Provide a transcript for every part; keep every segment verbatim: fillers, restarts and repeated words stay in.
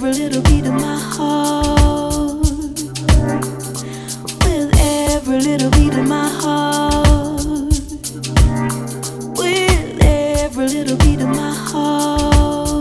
every little beat of my heart, with every little beat of my heart, with every little beat of my heart.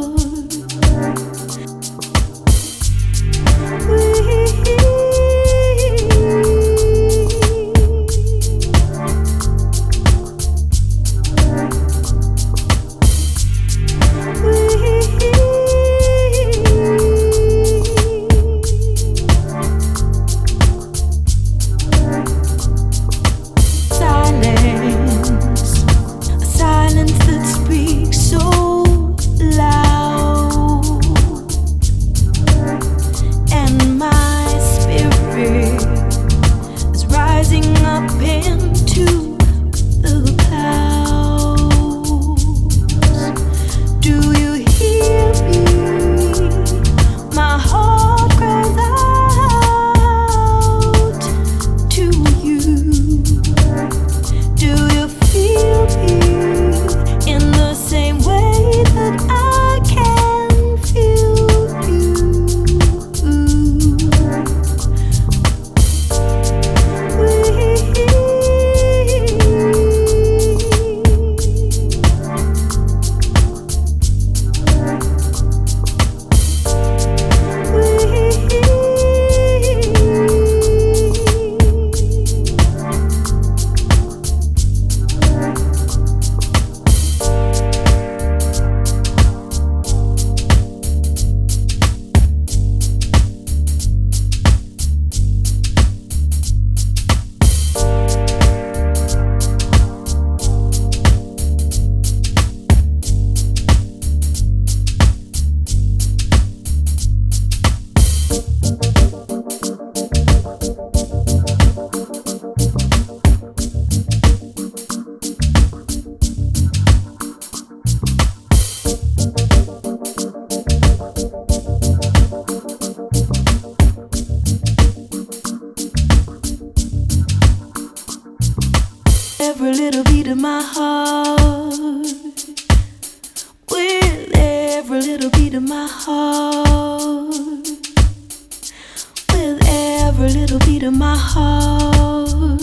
Every little beat of my heart, with every little beat of my heart, with every little beat of my heart,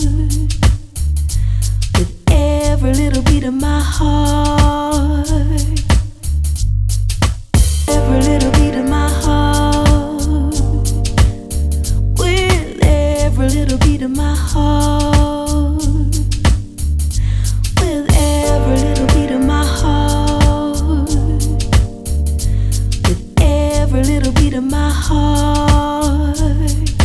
with every little beat of my heart, every little beat of my heart, with every little beat of my heart. Little beat of my heart.